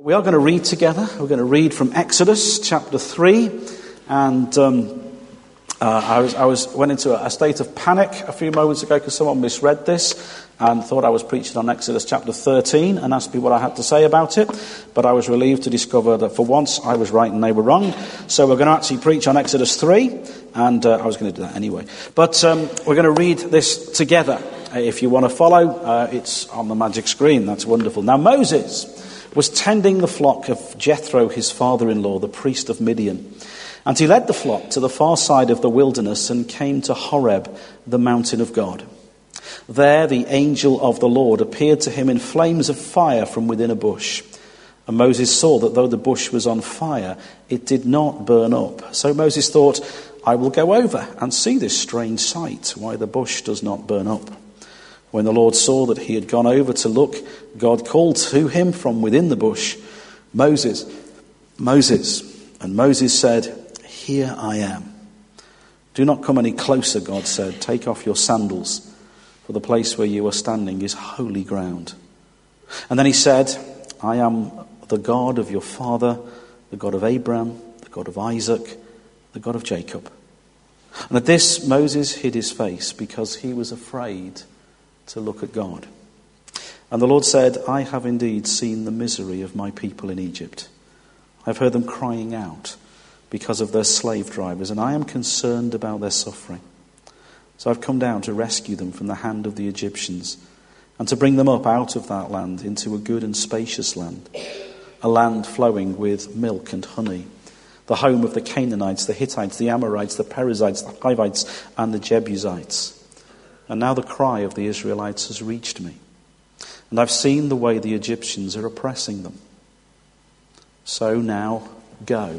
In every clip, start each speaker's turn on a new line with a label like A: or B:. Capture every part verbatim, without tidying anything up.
A: We are going to read together. We're going to read from Exodus chapter three, and um, uh, I was I was went into a, a state of panic a few moments ago because someone misread this and thought I was preaching on Exodus chapter thirteen and asked me what I had to say about it. But I was relieved to discover that for once I was right and they were wrong. So we're going to actually preach on Exodus three, and uh, I was going to do that anyway. But um, we're going to read this together. If you want to follow, uh, it's on the magic screen. That's wonderful. Now Moses was tending the flock of Jethro, his father-in-law, the priest of Midian. And he led the flock to the far side of the wilderness and came to Horeb, the mountain of God. There the angel of the Lord appeared to him in flames of fire from within a bush. And Moses saw that though the bush was on fire, it did not burn up. So Moses thought, I will go over and see this strange sight, why the bush does not burn up. When the Lord saw that he had gone over to look, God called to him from within the bush, Moses, Moses. And Moses said, Here I am. Do not come any closer, God said. Take off your sandals, for the place where you are standing is holy ground. And then he said, I am the God of your father, the God of Abraham, the God of Isaac, the God of Jacob. And at this Moses hid his face because he was afraid to look at God. And the Lord said, I have indeed seen the misery of my people in Egypt. I have heard them crying out because of their slave drivers, and I am concerned about their suffering. So I've come down to rescue them from the hand of the Egyptians and to bring them up out of that land into a good and spacious land, a land flowing with milk and honey, the home of the Canaanites, the Hittites, the Amorites, the Perizzites, the Hivites, and the Jebusites. And now the cry of the Israelites has reached me, and I've seen the way the Egyptians are oppressing them. So now go.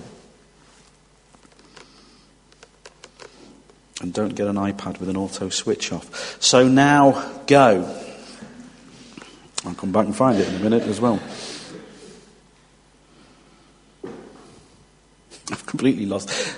A: And don't get an iPad with an auto switch off. So now go. I'll come back and find it in a minute as well. I've completely lost.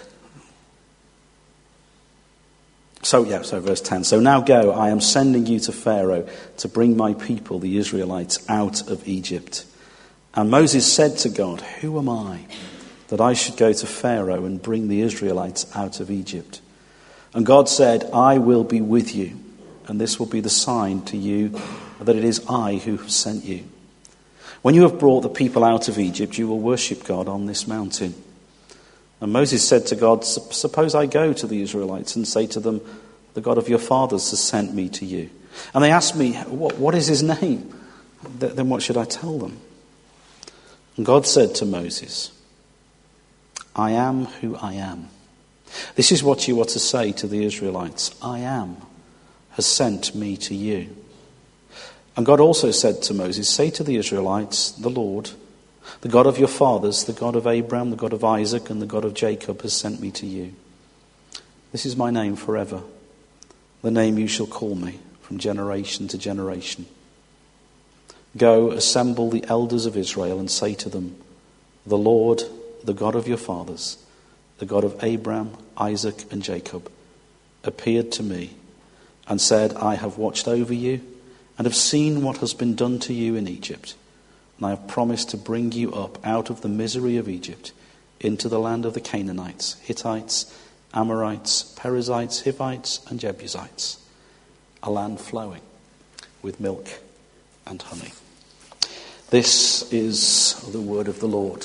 A: So, yeah, so verse ten. So now go, I am sending you to Pharaoh to bring my people, the Israelites, out of Egypt. And Moses said to God, Who am I that I should go to Pharaoh and bring the Israelites out of Egypt? And God said, I will be with you, and this will be the sign to you that it is I who have sent you. When you have brought the people out of Egypt, you will worship God on this mountain. And Moses said to God, Suppose I go to the Israelites and say to them, The God of your fathers has sent me to you. And they ask me, What, what is his name? Then what should I tell them? And God said to Moses, I am who I am. This is what you are to say to the Israelites. I am has sent me to you. And God also said to Moses, Say to the Israelites, The Lord, the God of your fathers, the God of Abraham, the God of Isaac, and the God of Jacob has sent me to you. This is my name forever, the name you shall call me from generation to generation. Go, assemble the elders of Israel and say to them, The Lord, the God of your fathers, the God of Abraham, Isaac, and Jacob, appeared to me and said, I have watched over you and have seen what has been done to you in Egypt. And I have promised to bring you up out of the misery of Egypt into the land of the Canaanites, Hittites, Amorites, Perizzites, Hivites, and Jebusites, a land flowing with milk and honey. This is the word of the Lord.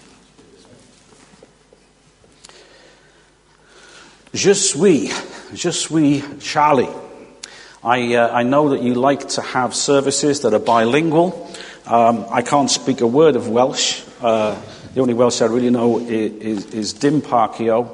A: Je suis, je suis Charlie. I, uh, I know that you like to have services that are bilingual. Um, I can't speak a word of Welsh. Uh, the only Welsh I really know is, is, is Dim Parcio.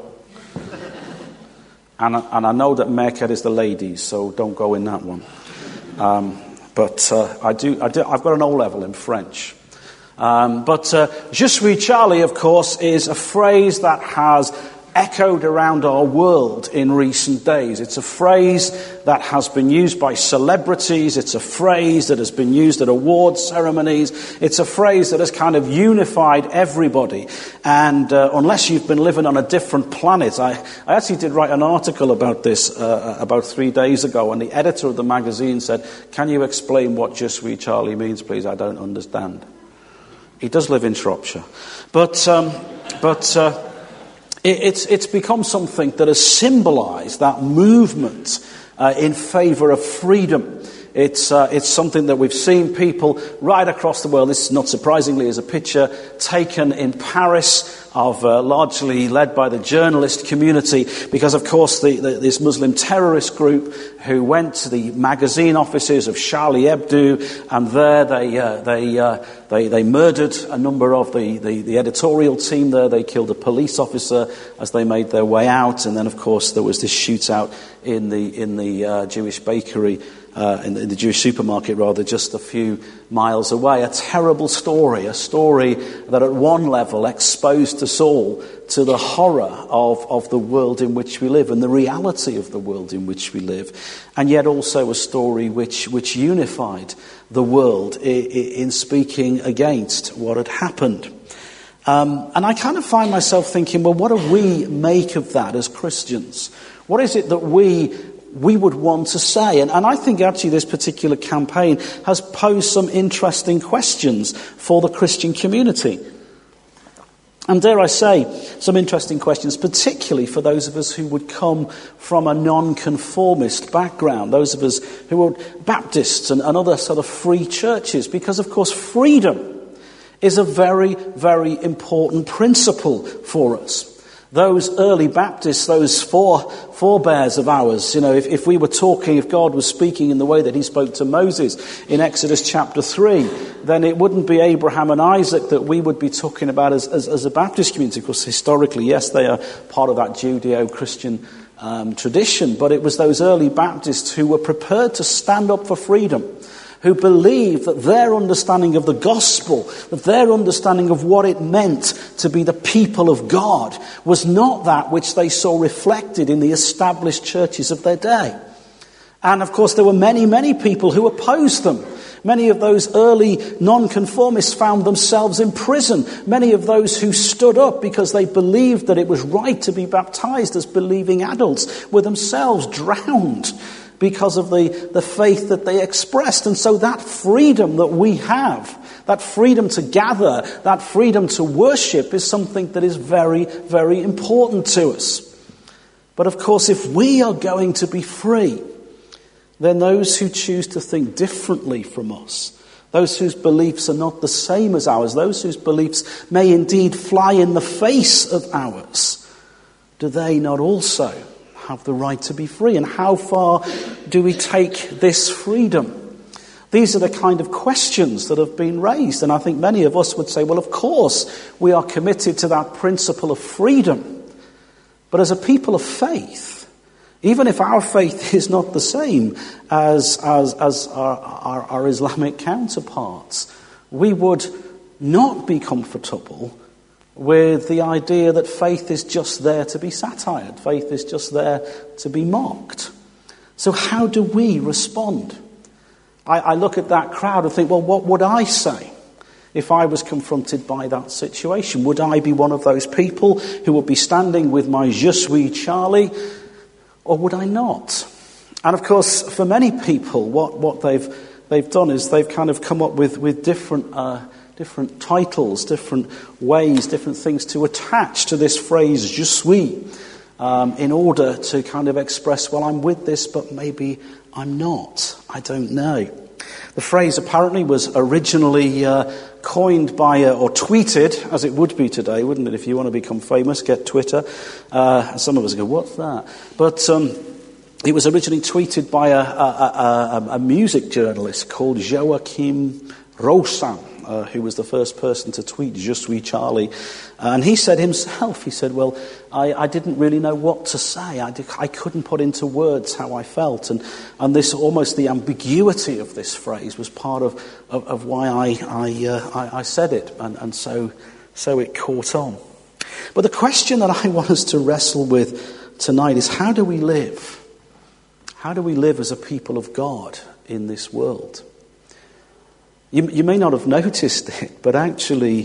A: And, and I know that Merced is the ladies, so don't go in that one. Um, but uh, I do, I do, I've got an O level in French. Um, but uh, Je suis Charlie, of course, is a phrase that has echoed around our world in recent days. It's a phrase that has been used by celebrities. It's a phrase that has been used at award ceremonies. It's a phrase that has kind of unified everybody. And uh, unless you've been living on a different planet, I, I actually did write an article about this uh, about three days ago, and the editor of the magazine said, "Can you explain what Je suis Charlie means, please? I don't understand." He does live in Shropshire. But, um, but uh, it, it's, it's become something that has symbolised that movement uh, in favour of freedom. It's, uh, it's something that we've seen people right across the world. This, not surprisingly, is a picture taken in Paris of uh, largely led by the journalist community, because, of course, the, the, this Muslim terrorist group who went to the magazine offices of Charlie Hebdo, and there they uh, they, uh, they they murdered a number of the, the, the editorial team there. They killed a police officer as they made their way out, and then, of course, there was this shootout in the in the uh, Jewish bakery. Uh, in, the, in the Jewish supermarket, rather, just a few miles away. A terrible story, a story that at one level exposed us all to the horror of, of the world in which we live and the reality of the world in which we live. And yet also a story which, which unified the world in, in speaking against what had happened. Um, and I kind of find myself thinking, well, what do we make of that as Christians? What is it that we we would want to say? And, and I think actually this particular campaign has posed some interesting questions for the Christian community. And dare I say, some interesting questions, particularly for those of us who would come from a non-conformist background, those of us who are Baptists and, and other sort of free churches, because of course freedom is a very, very important principle for us. Those early Baptists, those four forebears of ours, you know, if, if we were talking, if God was speaking in the way that he spoke to Moses in Exodus chapter three, then it wouldn't be Abraham and Isaac that we would be talking about as, as, as a Baptist community. Of course, historically, yes, they are part of that Judeo-Christian um, tradition, but it was those early Baptists who were prepared to stand up for freedom, who believed that their understanding of the gospel, that their understanding of what it meant to be the people of God, was not that which they saw reflected in the established churches of their day. And of course there were many, many people who opposed them. Many of those early nonconformists found themselves in prison. Many of those who stood up because they believed that it was right to be baptized as believing adults were themselves drowned because of the, the faith that they expressed. And so that freedom that we have, that freedom to gather, that freedom to worship is something that is very, very important to us. But of course, if we are going to be free, then those who choose to think differently from us, those whose beliefs are not the same as ours, those whose beliefs may indeed fly in the face of ours, do they not also have the right to be free? And how far do we take this freedom? These are the kind of questions that have been raised. And I think many of us would say, well, of course, we are committed to that principle of freedom. But as a people of faith, even if our faith is not the same as, as, as our, our, our Islamic counterparts, we would not be comfortable with the idea that faith is just there to be satired. Faith is just there to be mocked. So how do we respond? I, I look at that crowd and think, well, what would I say if I was confronted by that situation? Would I be one of those people who would be standing with my Je suis Charlie, or would I not? And of course, for many people, what, what they've they've done is they've kind of come up with, with different uh, different titles, different ways, different things to attach to this phrase, je suis, um, in order to kind of express, well, I'm with this, but maybe I'm not. I don't know. The phrase apparently was originally uh, coined by, uh, or tweeted, as it would be today, wouldn't it? If you want to become famous, get Twitter. Uh, some of us go, what's that? But um, it was originally tweeted by a, a, a, a music journalist called Joachim Rosan, Uh, who was the first person to tweet Je suis Charlie. And he said himself, he said, well, I, I didn't really know what to say. I, did, I couldn't put into words how I felt. And, and this, almost the ambiguity of this phrase was part of, of, of why I, I, uh, I, I said it. And, and so, so it caught on. But the question that I want us to wrestle with tonight is, how do we live? How do we live as a people of God in this world? You, you may not have noticed it, but actually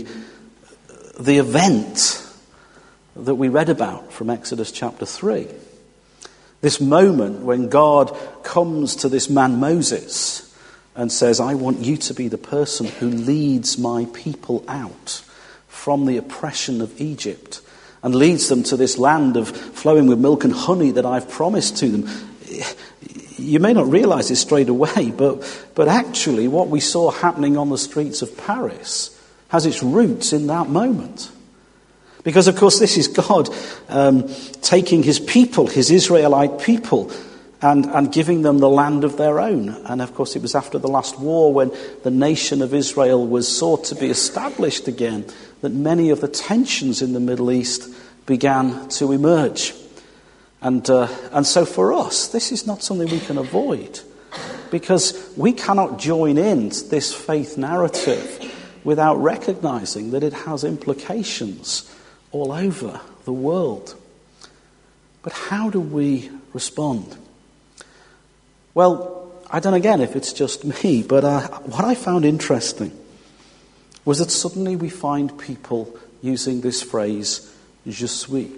A: the event that we read about from Exodus chapter three, this moment when God comes to this man Moses and says, I want you to be the person who leads my people out from the oppression of Egypt and leads them to this land of flowing with milk and honey that I've promised to them. You may not realize this straight away, but, but actually what we saw happening on the streets of Paris has its roots in that moment. Because, of course, this is God um, taking his people, his Israelite people, and, and giving them the land of their own. And, of course, it was after the last war when the nation of Israel was sought to be established again that many of the tensions in the Middle East began to emerge. And, uh, and so for us, this is not something we can avoid, because we cannot join in this faith narrative without recognizing that it has implications all over the world. But how do we respond? Well, I don't know again if it's just me, but uh, what I found interesting was that suddenly we find people using this phrase, je suis.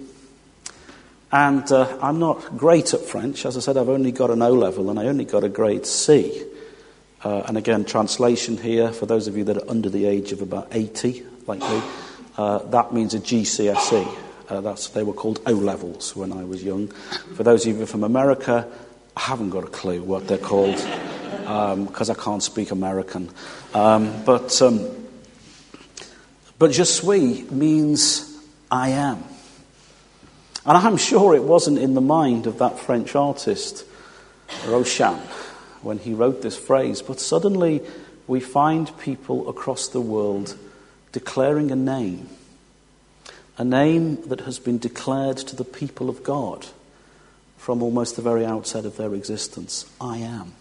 A: And uh, I'm not great at French. As I said, I've only got an O level and I only got a grade C. Uh, and again, translation here, for those of you that are under the age of about eighty, like me, uh, that means a G C S E. Uh, that's they were called O levels when I was young. For those of you from America, I haven't got a clue what they're called, because um, I can't speak American. Um, but um, but je suis means I am. And I'm sure it wasn't in the mind of that French artist, Rochan, when he wrote this phrase. But suddenly we find people across the world declaring a name, a name that has been declared to the people of God from almost the very outset of their existence. I am.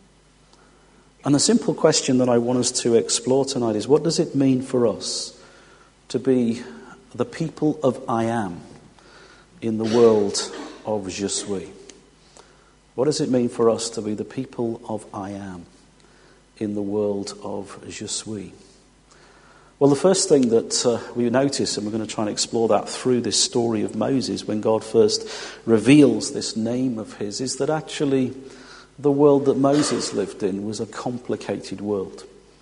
A: And the simple question that I want us to explore tonight is, what does it mean for us to be the people of I am in the world of je suis? What does it mean for us to be the people of I am in the world of je suis? Well, the first thing that uh, we notice, and we're going to try and explore that through this story of Moses, when God first reveals this name of his, is that actually the world that Moses lived in was a complicated world.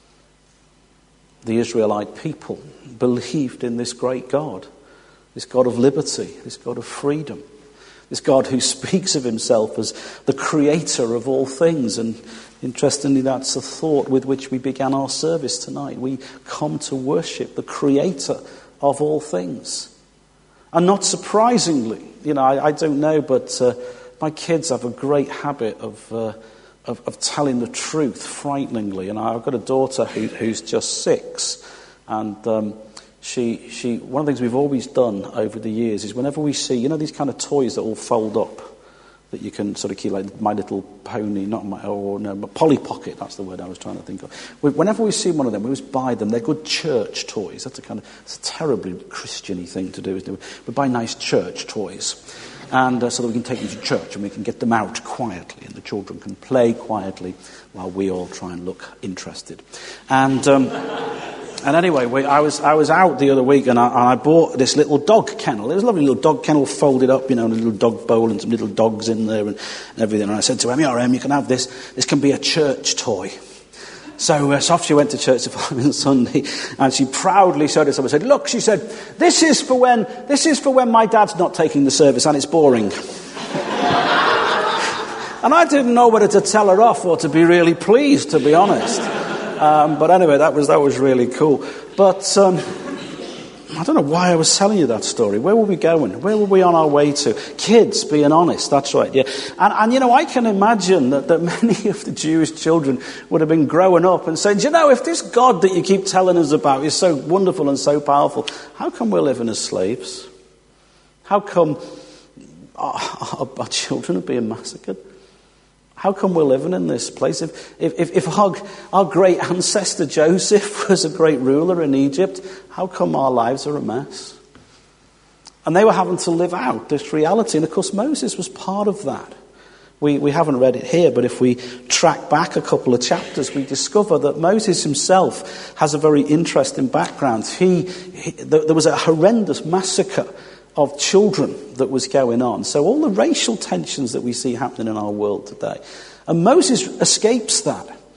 A: The Israelite people believed in this great God, this God of liberty, this God of freedom, this God who speaks of himself as the creator of all things. And interestingly, that's the thought with which we began our service tonight. We come to worship the creator of all things. And not surprisingly, you know, I, I don't know, but uh, my kids have a great habit of, uh, of of telling the truth frighteningly. And I've got a daughter who, who's just six, and um, She, she. One of the things we've always done over the years is whenever we see, you know, these kind of toys that all fold up, that you can sort of keep, like My Little Pony, not my, or no, but Polly Pocket. That's the word I was trying to think of. Whenever we see one of them, we always buy them. They're good church toys. That's a kind of, it's a terribly Christian-y thing to do, isn't it? We buy nice church toys, and uh, so that we can take them to church and we can get them out quietly, and the children can play quietly while we all try and look interested. And. Um, And anyway, we, I was I was out the other week and I, and I bought this little dog kennel. It was a lovely little dog kennel folded up, you know, and a little dog bowl and some little dogs in there and, and everything. And I said to Emmy, "Oh, Em, you can have this. This can be a church toy." So, uh, so off she went to church the following Sunday, and she proudly showed us up and said, "Look," she said, "this is for when this is for when my dad's not taking the service and it's boring." And I didn't know whether to tell her off or to be really pleased, to be honest. Um, but anyway, that was that was really cool. But um, I don't know why I was telling you that story. Where were we going? Where were we on our way to? Kids being honest, that's right, yeah. And, and you know, I can imagine that, that many of the Jewish children would have been growing up and saying, you know, if this God that you keep telling us about is so wonderful and so powerful, how come we're living as slaves? How come our, our, our children are being massacred? How come we're living in this place? If if, if our, our great ancestor Joseph was a great ruler in Egypt, how come our lives are a mess? And they were having to live out this reality. And of course, Moses was part of that. We, we haven't read it here, but if we track back a couple of chapters, we discover that Moses himself has a very interesting background. He, he there was a horrendous massacre of children that was going on. So all the racial tensions that we see happening in our world today. And Moses escapes that.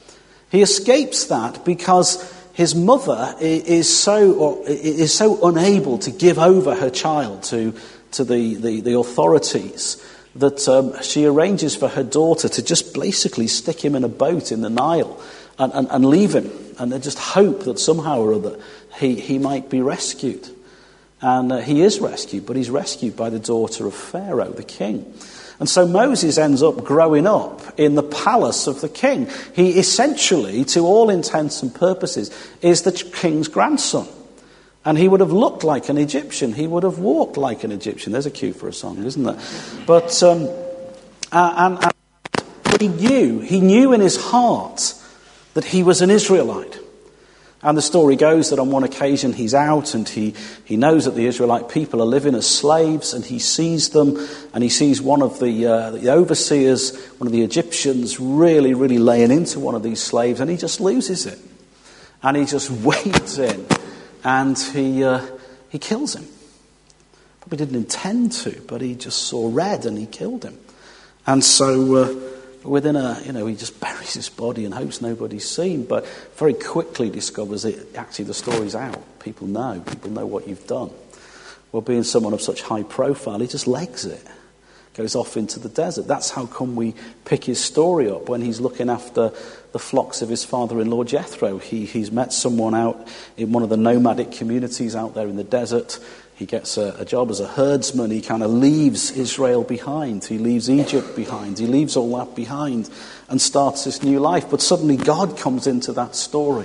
A: He escapes that because his mother is so or is so unable to give over her child to, to the, the, the authorities that um, she arranges for her daughter to just basically stick him in a boat in the Nile and, and, and leave him, and they just hope that somehow or other he, he might be rescued. And uh, he is rescued, but he's rescued by the daughter of Pharaoh, the king. And so Moses ends up growing up in the palace of the king. He essentially, to all intents and purposes, is the king's grandson. And he would have looked like an Egyptian. He would have walked like an Egyptian. There's a cue for a song, isn't there? But um, and, and, but he knew, he knew in his heart that he was an Israelite. And the story goes that on one occasion he's out and he, he knows that the Israelite people are living as slaves, and he sees them, and he sees one of the, uh, the overseers, one of the Egyptians, really, really laying into one of these slaves, and he just loses it. And he just wades in and he, uh, he kills him. Probably didn't intend to, but he just saw red and he killed him. And so Uh, Within a, you know, he just buries his body and hopes nobody's seen, but very quickly discovers it. Actually, the story's out. People know. People know what you've done. Well, being someone of such high profile, he just legs it. Goes off into the desert. That's how come we pick his story up when he's looking after the flocks of his father-in-law Jethro. He, he's met someone out in one of the nomadic communities out there in the desert. He gets a, a job as a herdsman. He kind of leaves Israel behind. He leaves Egypt behind. He leaves all that behind and starts this new life. But suddenly God comes into that story.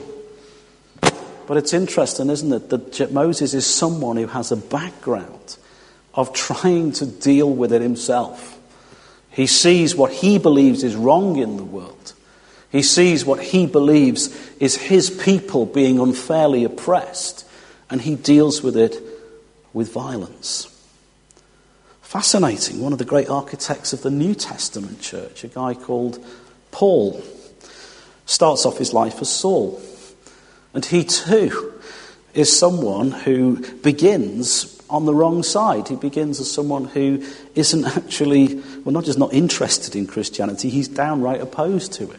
A: But it's interesting, isn't it, that Moses is someone who has a background of trying to deal with it himself. He sees what he believes is wrong in the world. He sees what he believes is his people being unfairly oppressed, and he deals with it with violence. Fascinating. One of the great architects of the New Testament church, a guy called Paul, starts off his life as Saul. And he too is someone who begins on the wrong side. He begins as someone who isn't actually, well, not just not interested in Christianity, he's downright opposed to it.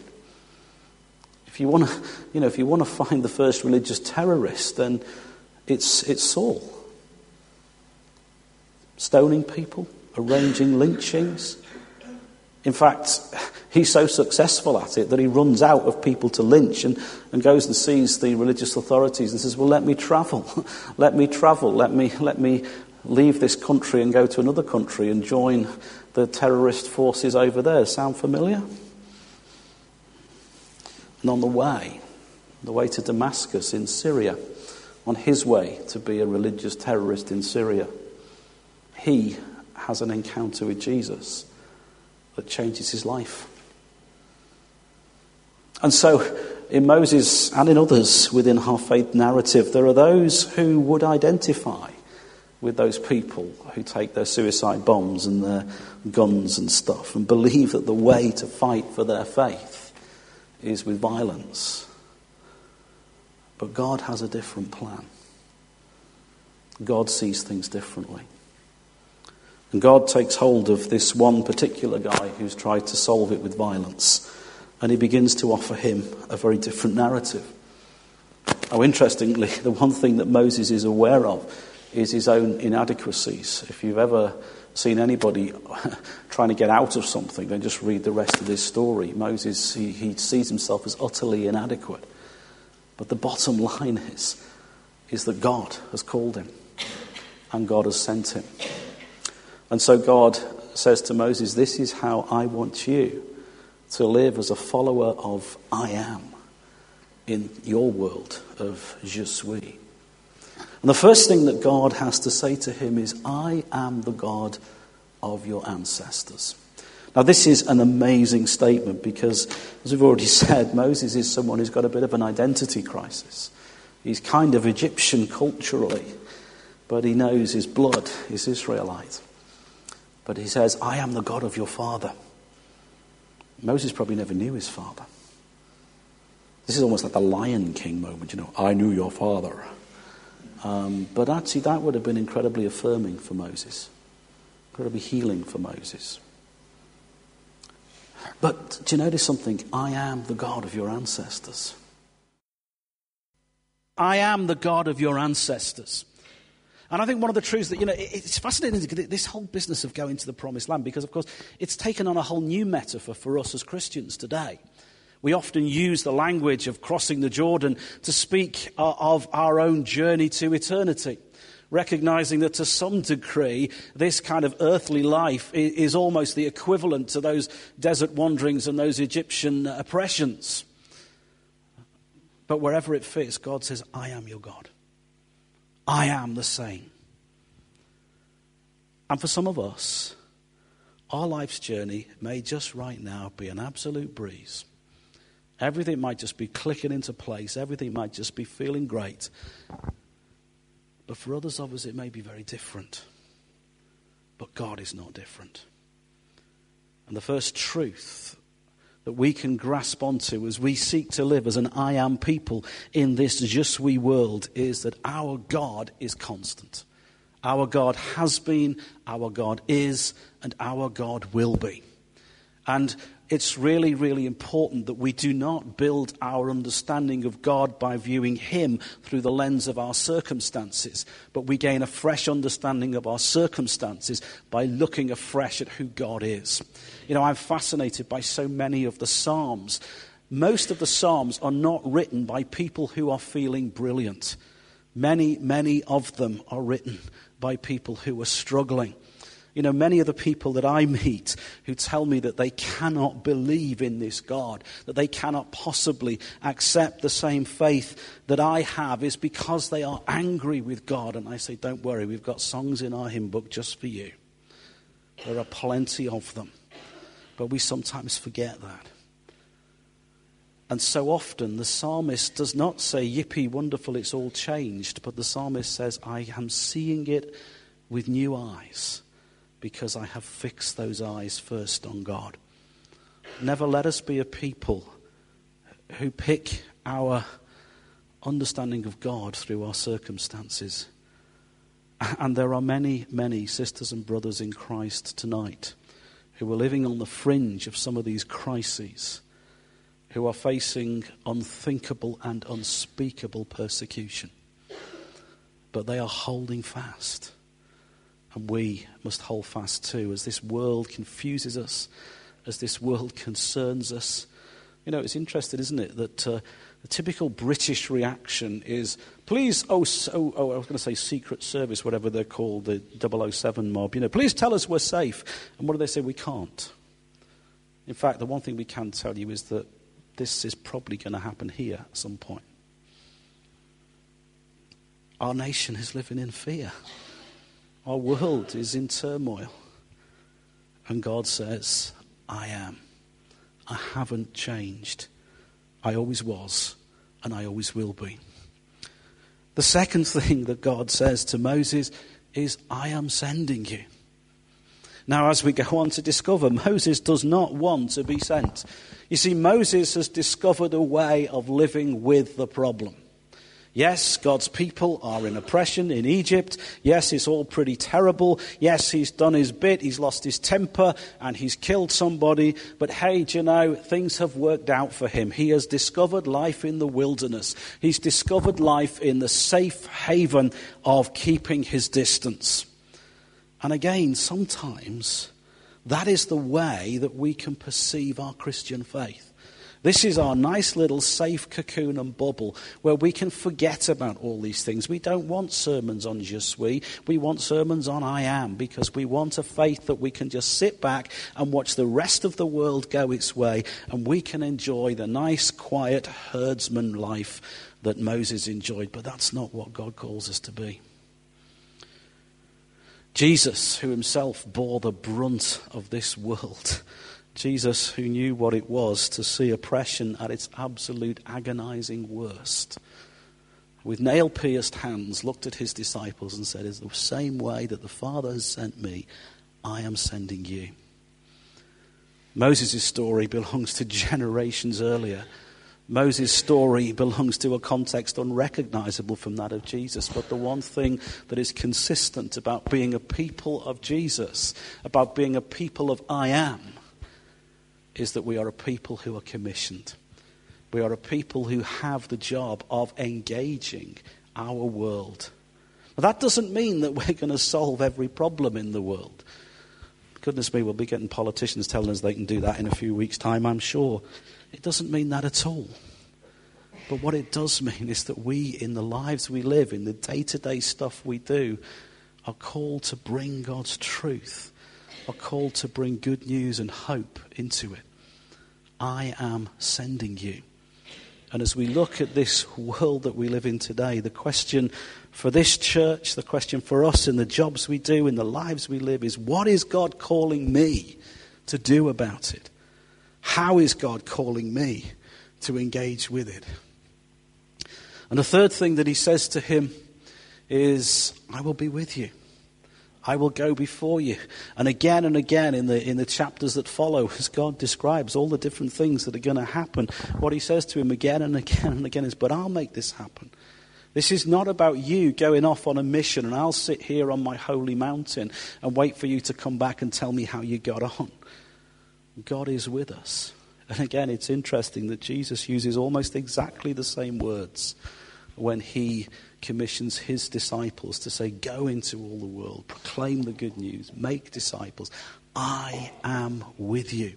A: If you want to, you know, if you want to find the first religious terrorist, then it's it's Saul. Stoning people, arranging lynchings. In fact, he's so successful at it that he runs out of people to lynch and, and goes and sees the religious authorities and says, well, let me travel. let me travel. Let me, let me leave this country and go to another country and join the terrorist forces over there. Sound familiar? And on the way, the way to Damascus in Syria, on his way to be a religious terrorist in Syria, he has an encounter with Jesus that changes his life. And so, in Moses and in others within our faith narrative, there are those who would identify with those people who take their suicide bombs and their guns and stuff and believe that the way to fight for their faith is with violence. But God has a different plan. God sees things differently. And God takes hold of this one particular guy who's tried to solve it with violence, and he begins to offer him a very different narrative. Oh, interestingly, the one thing that Moses is aware of is his own inadequacies. If you've ever seen anybody trying to get out of something, then just read the rest of this story. Moses, he, he sees himself as utterly inadequate. But the bottom line is, is that God has called him, and God has sent him. And so God says to Moses, this is how I want you to live as a follower of I am in your world of je suis. And the first thing that God has to say to him is, I am the God of your ancestors. Now this is an amazing statement because, as we've already said, Moses is someone who's got a bit of an identity crisis. He's kind of Egyptian culturally, but he knows his blood is Israelite. But he says, I am the God of your father. Moses probably never knew his father. This is almost like the Lion King moment, you know, I knew your father. Um, but actually that would have been incredibly affirming for Moses. Incredibly healing for Moses. But do you notice something? I am the God of your ancestors. I am the God of your ancestors. And I think one of the truths that, you know, it's fascinating, this whole business of going to the promised land, because, of course, it's taken on a whole new metaphor for us as Christians today. We often use the language of crossing the Jordan to speak of our own journey to eternity, recognizing that to some degree, this kind of earthly life is almost the equivalent to those desert wanderings and those Egyptian oppressions. But wherever it fits, God says, I am your God. I am the same. And for some of us, our life's journey may just right now be an absolute breeze. Everything might just be clicking into place. Everything might just be feeling great. But for others of us, it may be very different. But God is not different. And the first truth that we can grasp onto as we seek to live as an I am people in this je suis world is that our God is constant. Our God has been, our God is, and our God will be. And it's really, really important that we do not build our understanding of God by viewing him through the lens of our circumstances, but we gain a fresh understanding of our circumstances by looking afresh at who God is. You know, I'm fascinated by so many of the Psalms. Most of the Psalms are not written by people who are feeling brilliant. Many, many of them are written by people who are struggling. You know, many of the people that I meet who tell me that they cannot believe in this God, that they cannot possibly accept the same faith that I have, is because they are angry with God. And I say, don't worry, we've got songs in our hymn book just for you. There are plenty of them. But we sometimes forget that. And so often the psalmist does not say, yippee, wonderful, it's all changed. But the psalmist says, I am seeing it with new eyes, because I have fixed those eyes first on God. Never let us be a people who pick our understanding of God through our circumstances. And there are many, many sisters and brothers in Christ tonight who are living on the fringe of some of these crises, who are facing unthinkable and unspeakable persecution. But they are holding fast. And we must hold fast too, as this world confuses us, as this world concerns us. You know, it's interesting, isn't it, that uh, the typical British reaction is, please, oh, so, oh, I was going to say Secret Service, whatever they're called, the double oh seven mob, you know, please tell us we're safe. And what do they say? We can't. In fact, the one thing we can tell you is that this is probably going to happen here at some point. Our nation is living in fear. Our world is in turmoil. And God says, I am. I haven't changed. I always was, and I always will be. The second thing that God says to Moses is, I am sending you. Now, as we go on to discover, Moses does not want to be sent. You see, Moses has discovered a way of living with the problem. Yes, God's people are in oppression in Egypt. Yes, it's all pretty terrible. Yes, he's done his bit. He's lost his temper and he's killed somebody. But hey, do you know, things have worked out for him. He has discovered life in the wilderness. He's discovered life in the safe haven of keeping his distance. And again, sometimes that is the way that we can perceive our Christian faith. This is our nice little safe cocoon and bubble where we can forget about all these things. We don't want sermons on je suis. We want sermons on I am, because we want a faith that we can just sit back and watch the rest of the world go its way, and we can enjoy the nice, quiet herdsman life that Moses enjoyed. But that's not what God calls us to be. Jesus, who himself bore the brunt of this world, Jesus, who knew what it was to see oppression at its absolute agonizing worst, with nail-pierced hands, looked at his disciples and said, "It's the same way that the Father has sent me, I am sending you." Moses' story belongs to generations earlier. Moses' story belongs to a context unrecognizable from that of Jesus. But the one thing that is consistent about being a people of Jesus, about being a people of I am, is that we are a people who are commissioned. We are a people who have the job of engaging our world. Now, that doesn't mean that we're going to solve every problem in the world. Goodness me, we'll be getting politicians telling us they can do that in a few weeks' time, I'm sure. It doesn't mean that at all. But what it does mean is that we, in the lives we live, in the day-to-day stuff we do, are called to bring God's truth, are called to bring good news and hope into it. I am sending you. And as we look at this world that we live in today, the question for this church, the question for us in the jobs we do, in the lives we live is, what is God calling me to do about it? How is God calling me to engage with it? And the third thing that he says to him is, I will be with you. I will go before you. And again and again in the in the chapters that follow, as God describes all the different things that are going to happen, what he says to him again and again and again is, but I'll make this happen. This is not about you going off on a mission and I'll sit here on my holy mountain and wait for you to come back and tell me how you got on. God is with us. And again, it's interesting that Jesus uses almost exactly the same words when he commissions his disciples to say, go into all the world, proclaim the good news, make disciples. I am with you.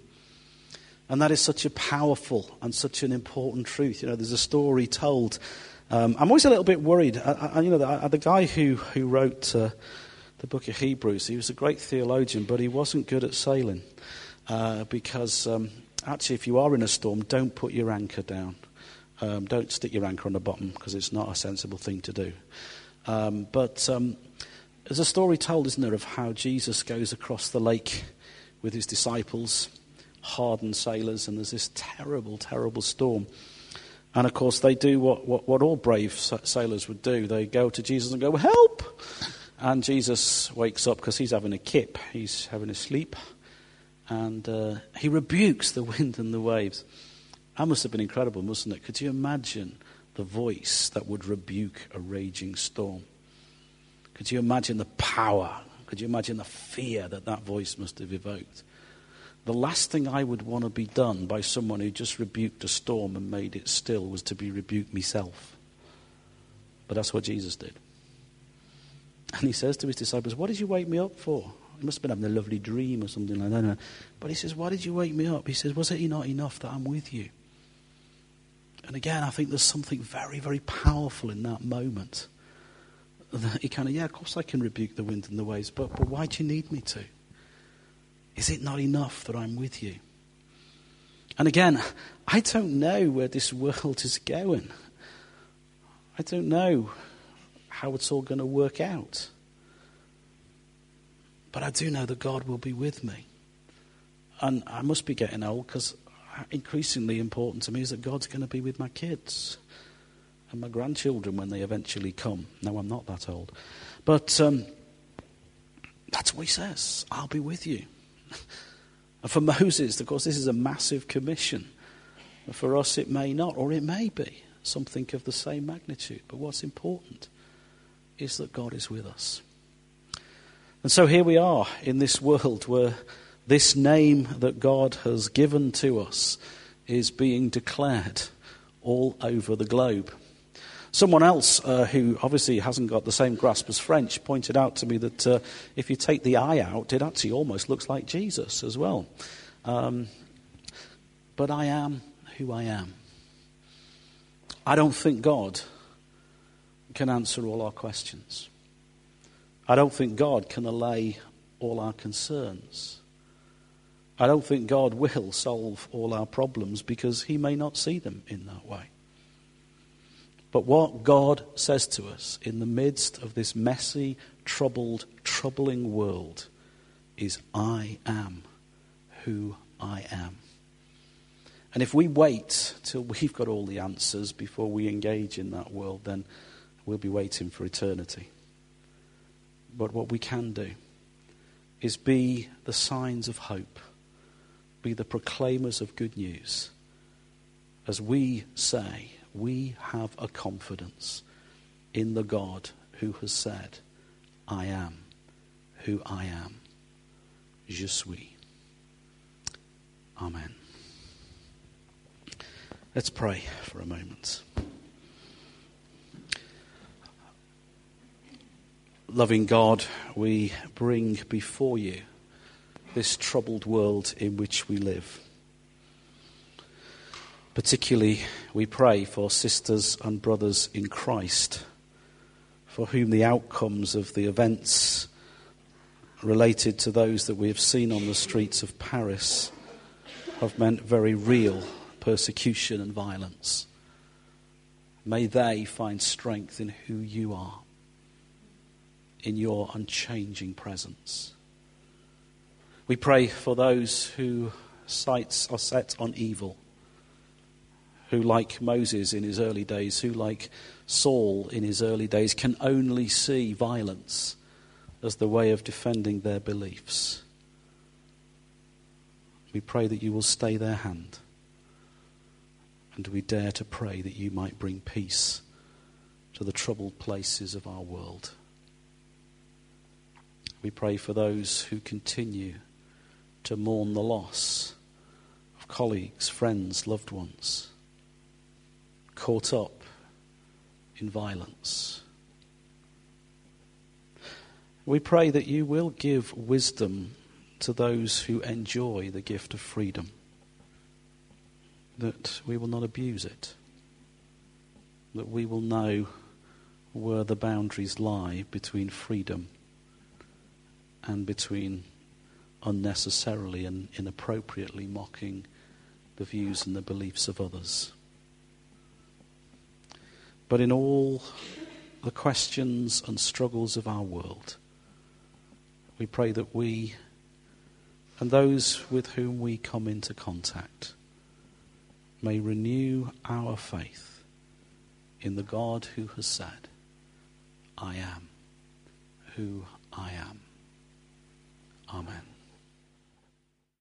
A: And that is such a powerful and such an important truth. You know, there's a story told. Um, I'm always a little bit worried. I, I, you know, the, the guy who, who wrote uh, the book of Hebrews, he was a great theologian, but he wasn't good at sailing. Uh, because um, actually, if you are in a storm, don't put your anchor down. Um, don't stick your anchor on the bottom because it's not a sensible thing to do. Um, but um, there's a story told, isn't there, of how Jesus goes across the lake with his disciples, hardened sailors, and there's this terrible, terrible storm. And of course, they do what, what, what all brave sailors would do. They go to Jesus and go, help! And Jesus wakes up because he's having a kip. He's having a sleep. And uh, he rebukes the wind and the waves. That must have been incredible, mustn't it? Could you imagine the voice that would rebuke a raging storm? Could you imagine the power? Could you imagine the fear that that voice must have evoked? The last thing I would want to be done by someone who just rebuked a storm and made it still was to be rebuked myself. But that's what Jesus did. And he says to his disciples, what did you wake me up for? He must have been having a lovely dream or something like that. But he says, why did you wake me up? He says, was it not enough that I'm with you? And again, I think there's something very, very powerful in that moment. That he kind of, yeah, of course I can rebuke the wind and the waves, but, but why do you need me to? Is it not enough that I'm with you? And again, I don't know where this world is going. I don't know how it's all going to work out. But I do know that God will be with me. And I must be getting old because increasingly important to me is that God's going to be with my kids and my grandchildren when they eventually come. No, I'm not that old. But um, that's what he says. I'll be with you. And for Moses, of course, this is a massive commission. For us, it may not, or it may be something of the same magnitude. But what's important is that God is with us. And so here we are in this world where this name that God has given to us is being declared all over the globe. Someone else uh, who obviously hasn't got the same grasp as French pointed out to me that uh, if you take the I out, it actually almost looks like Jesus as well. Um, but I am who I am. I don't think God can answer all our questions. I don't think God can allay all our concerns. I don't think God will solve all our problems because he may not see them in that way. But what God says to us in the midst of this messy, troubled, troubling world is, I am who I am. And if we wait till we've got all the answers before we engage in that world, then we'll be waiting for eternity. But what we can do is be the signs of hope, be the proclaimers of good news, as we say, we have a confidence in the God who has said, I am who I am. Je suis. Amen. Let's pray for a moment. Loving God, we bring before you this troubled world in which we live. Particularly, we pray for sisters and brothers in Christ, for whom the outcomes of the events related to those that we have seen on the streets of Paris have meant very real persecution and violence. May they find strength in who you are, in your unchanging presence. We pray for those whose sights are set on evil, who, like Moses in his early days, who, like Saul in his early days, can only see violence as the way of defending their beliefs. We pray that you will stay their hand, and we dare to pray that you might bring peace to the troubled places of our world. We pray for those who continue to mourn the loss of colleagues, friends, loved ones, caught up in violence. We pray that you will give wisdom to those who enjoy the gift of freedom, that we will not abuse it, that we will know where the boundaries lie between freedom and between unnecessarily and inappropriately mocking the views and the beliefs of others. But in all the questions and struggles of our world, we pray that we and those with whom we come into contact may renew our faith in the God who has said, I am who